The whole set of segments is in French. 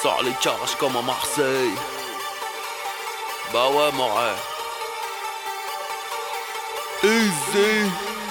sors les carages comme à Marseille. Bah ouais, mon rêve. Easy.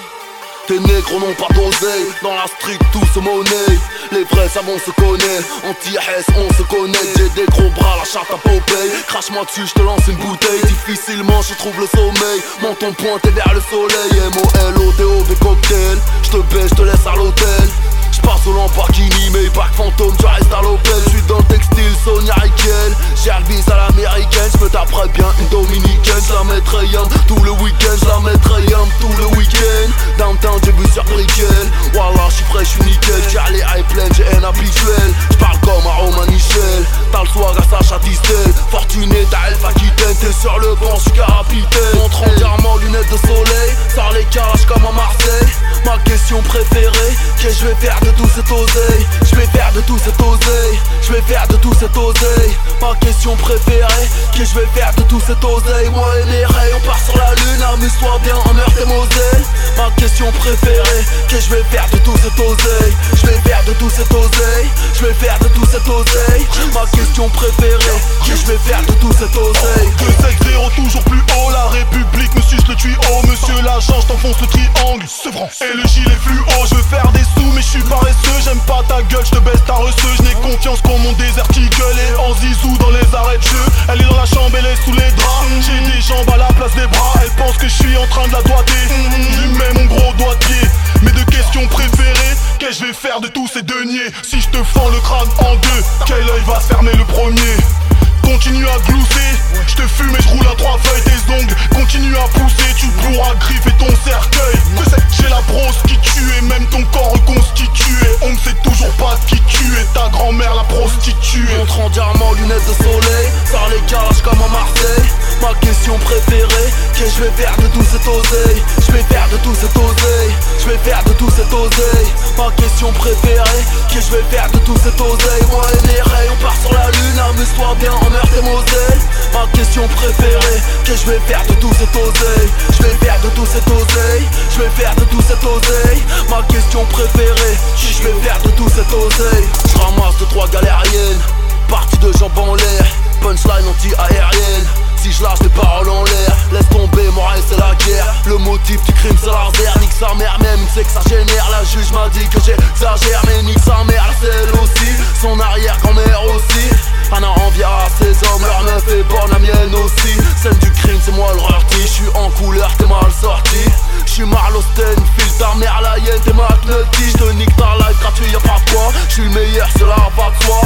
Tes négros n'ont pas d'oseille. Dans la street tout se monnaie. Les vrais savants se connaissent. Anti-S on se connaît. J'ai des gros bras, la charte à Popeye. Crache-moi dessus, je te lance une bouteille. Difficilement je trouve le sommeil. Menton pointé vers le soleil. M-O-L-O-D-O-V cocktail. Je te baisse, je te laisse à l'hôtel. J'passe au Lamborghini, mais back fantôme, tu restes à l'Opel. J'suis dans le textile, Sonia Riquel. J'ai le bis à l'américaine, j'me taperais bien une dominicaine. J'la mettrais yam tout le week-end, j'la mettrais yam tout le week-end. Downtown, j'ai vu sur Brickell. Wallah, j'suis frais, j'suis nickel. J'ai les high plaines, j'ai un habituel. J'parle comme à Romain Michel. T'as le swag à Sacha Distel. Fortuné, t'as Elf Aquitaine. T'es sur le banc, j'suis capitaine. Montre entièrement lunettes de soleil. Sors les calages comme à Marseille. Ma question préférée, qu'est-ce que je vais faire de tout cet oseille? Je vais faire de tout cet oseille. Je vais faire de tout cet oseille. Ma question préférée, qu'est-ce que je vais faire de tout cet oseille? Moi et les rayons, on part sur la lune. Amuse-toi bien en Meurthe et Moselle. Ma question préférée, qu'est-ce que je vais faire de tout cet oseille? Je vais faire de tout cet oseille. Je vais faire de tout cet oseille. Ma question préférée, qu'est-ce que je vais faire de tout cet oseille? 2-7-0 toujours plus haut, la République me suce le tuyau. Monsieur l'agent, je t'enfonce le triangle, Sevran. Et le gilet fluo, je veux faire des sous mais je suis paresseux. J'aime pas ta gueule, je te baisse ta receuse. Je n'ai confiance qu'en mon désert eagle. Et en zizou dans les arrêts de jeu. Elle est dans la chambre, elle est sous les draps. J'ai des jambes à la place des bras. Elle pense que je suis en train de la doigter. Je lui mets mon gros doigt de pied. Mes deux questions préférées, qu'est-ce que je vais faire de tous ces deniers? Si je te fends le crâne en deux, quel œil va se fermer le premier? Continue à glousser, je te fume et je roule à 3 feuilles. Tes ongles continue à pousser, tu pourras griffer ton cercueil. J'ai la brosse qui tue et même ton corps reconstitué. On ne sait toujours pas qui tu es, ta grand-mère la prostituée. Montre en diamant, lunettes de soleil. Sors les calages comme à Marseille. Ma question préférée, qu'est-ce que je vais faire de tout cet oseille? Je vais faire de tout cet oseille. Je vais faire de tout cet oseille. Ma question préférée, qu'est-ce que je vais faire de tout cet oseille? Moi et les rayons, on part sur la lune. Amuse-toi bien en Meurthe et Moselle. Ma question préférée, qu'est-ce que je vais faire de tout cet oseille? Je vais faire de tout cet oseille. Je vais faire de tout cet oseille. Ma question préférée, qu'est-ce que je vais faire de tout cet oseille? Je ramasse 2-3 galériennes, partie de jambes en l'air, punchline anti-aérienne. Si je lâche des paroles en l'air, laisse tomber, mon rêve c'est la guerre. Le motif du crime c'est l'artère, nique sa mère même, c'est que ça génère. La juge m'a dit que j'exagère, mais nique sa mère, c'est elle aussi. Son arrière-grand-mère aussi. Anna enviera ses hommes, leur meuf est bonne, la mienne aussi. Scène du crime c'est moi le rorti, j'suis en couleur, t'es mal sorti. J'suis Marlosten, file ta mère la hyène, t'es McNulty. J'te nique ta live gratuit, y'a pas de quoi. J'suis le meilleur, cela va de soi.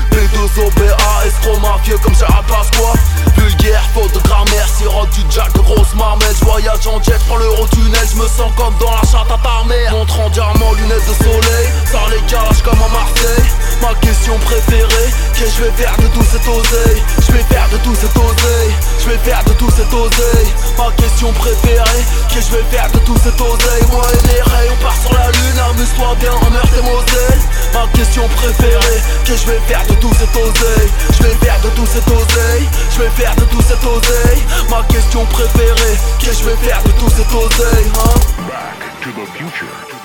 P2OBA, escroc mafieux comme Gérard Pasqua. Vulgaire, faute de grammaire, sirote du jack de grosse marmette. J'voyage en jet, j'prends l'Eurotunnel, j'me sens comme dans la chatte à ta mère. Montre en diamant, lunettes de soleil. Sors les calages comme à Marseille. Ma question préférée, qu'est-ce que je vais faire de tout cet oseille? Je vais faire de tout cet oseille. Je vais faire de tout cet oseille. Ma question préférée, qu'est-ce que je vais faire de tout cet oseille? Moi et les rayons, on part sur la lune. Amuse-toi bien en Meurthe et Moselle. Ma question préférée, qu'est-ce que je vais faire de tout cet oseille? Je vais faire de tout cet oseille. Je vais faire de tout cet oseille. Ma question préférée, qu'est-ce que je vais faire de tout cet oseille, hein? Back to the future.